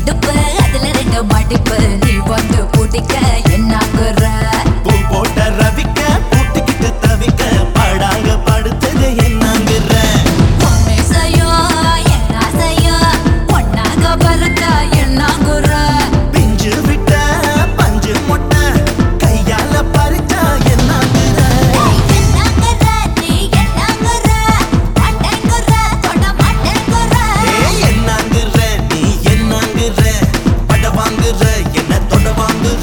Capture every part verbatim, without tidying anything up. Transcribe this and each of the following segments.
இடுப்பு அதுல ரெண்டு மடிப்பு நீ வந்து புடிக்க என்னாகுற பூ போட்ட ரவிக்க பூட்டிக்கிட்டு தவிக்க படாக படுத்தது என்னாங்குற உண்மைசையோ என் ஆசையோ ஒன்னாக பறக்க என்னாகுற பிஞ்சு விட்ட பஞ்சு முட்டை கையால பறிச்சா என்னாங்குற என்னாகுற நீ என்னாகுற மாட்டேங்குற தொட மாட்டேங்குற என்னாங்குற நீ என்னாங்குற பட வாங்குற என்ன தொட வாங்குற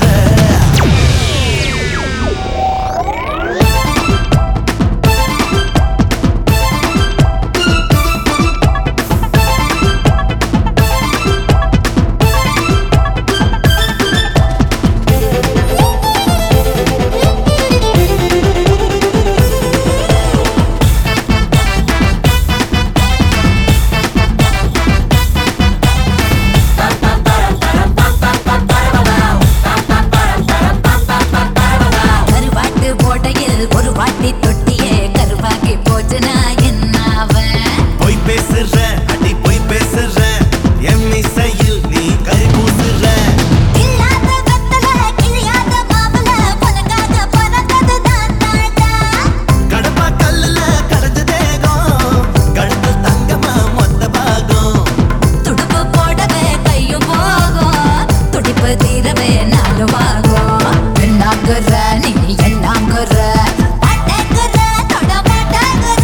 கருவாட்டு போட்டையில் ஒரு வாட்டி தொட்டியே கருவாகி போச்சுனா என்னாவன் பொய் பேசுற அடி பொய் பேசுற எம் இசையில் நீ கை பூசுற இல்லாத வெத்தல கிளியாத மாமல உனக்காக பறந்தது நான் தாண்டா கடப்பா கல்லுல கரைஞ்ச தேகம் கழுத்து தங்கமா மொத்த பாகம் துடுப்பு போடவே கையும் போகும் துடிப்பு தீரவே நாளும் ஆகும் என்னாங்குற நீ என்னாங்குற மாட்டேங்குற தொட மாட்டேங்குற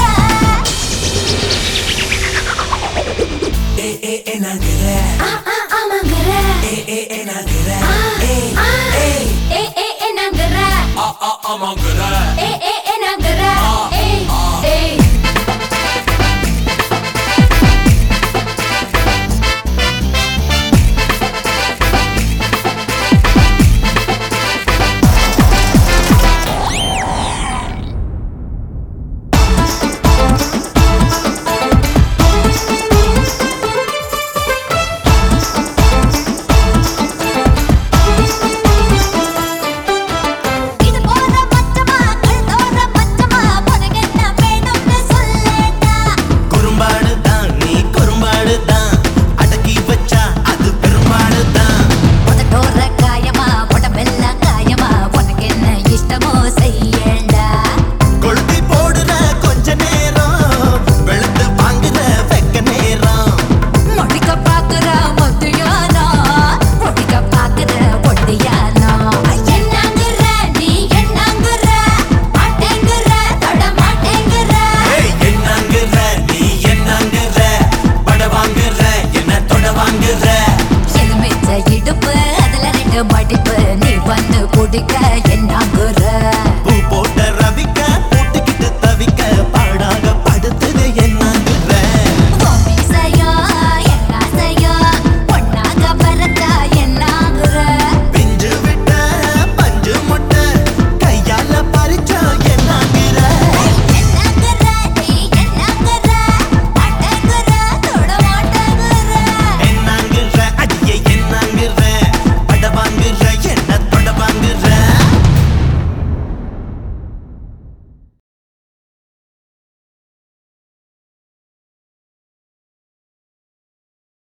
ஏ ஏ என்னாங்குற ஆ ஆ ஆமாங்குற ஏ ஏ என்னாங்குற ஏ ஏ ஏ ஏ என்னாங்குற ஆ ஆ ஆமாங்குற ஏ ஏ என்னாங்குற ஏ ஏ இது போற பச்சமா கல்தோற பச்சமா உனக்கு என்ன வேணும்னு சொல்லேடா குறும்பாடு தான் நீ குறும்பாடு தான் அடக்கி வச்சா அது பெரும்பாடு தான் உதட்டோற காயமா உடம்பெல்லாம் காயமா உனக்கு என்ன இஷ்டமோ செய்யண்டா கொளுத்தி போடுற கொஞ்ச நேரம் வெளுத்து வாங்குற வெக்க நேரம் முடிக்க பாக்குற முத்தியானா முடிக்க பாக்குற ஒட்டியானா என்னாங்குற நீ என்னாங்குற மாட்டேங்குற தொட மாட்டேங்குற ஏய் என்னாங்குற நீ என்னாங்குற பட வாங்குற என்ன தொட வாங்குற எலுமிச்ச இடுப்பு அதுல ரெண்டு மடிப்பு நீ வந்து குடிக்க